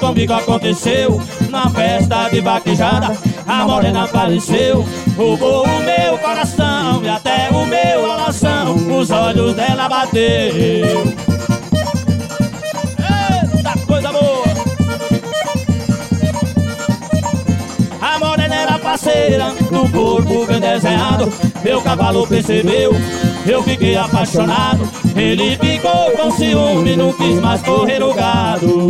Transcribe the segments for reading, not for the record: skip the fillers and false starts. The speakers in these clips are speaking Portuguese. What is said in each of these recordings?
comigo aconteceu na festa de vaquejada. A morena apareceu, roubou o meu coração e até o meu alazão. Os olhos dela bateu. Eita, coisa boa! A morena era parceira, do corpo bem desenhado. Meu cavalo percebeu, eu fiquei apaixonado. Ele ficou com ciúme, não quis mais correr o gado.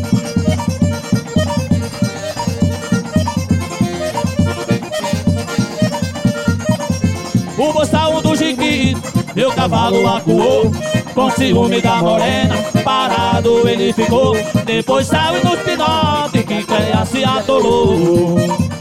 O bostão do Jiquito, meu cavalo acuou. Com ciúme da morena, parado ele ficou. Depois saiu nos pinotes, que Cleia se atolou.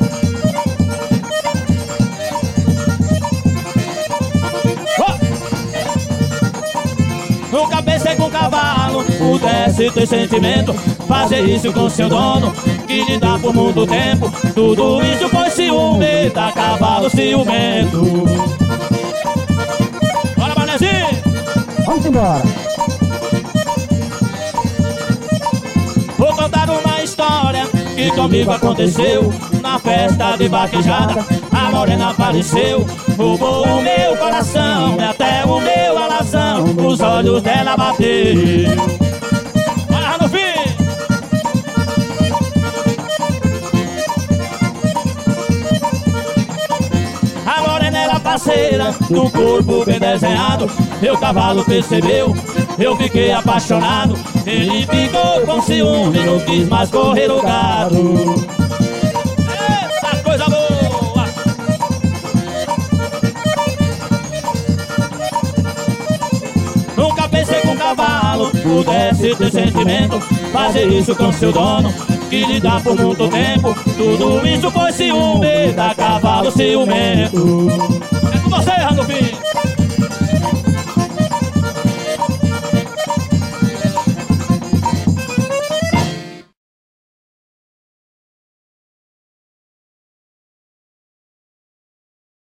Nunca pensei com o cavalo pudesse ter sentimento, fazer isso com seu dono, que lhe dá por muito tempo. Tudo isso foi ciúme da cavalo ciumento. Bora, Manezinho! Vamos embora! Vou contar uma história que comigo aconteceu na festa de vaquejada. A morena apareceu, roubou o meu coração e até o meu alazão. Os olhos dela bateu. Olha no fim! A morena era parceira, do corpo bem desenhado. Meu cavalo percebeu, eu fiquei apaixonado. Ele ficou com ciúme, não quis mais correr o gado. Eita, coisa boa! Nunca pensei que um cavalo pudesse ter sentimento, fazer isso com seu dono, que lhe dá por muito tempo. Tudo isso foi ciúme da cavalo ciumento. É com você, Rando!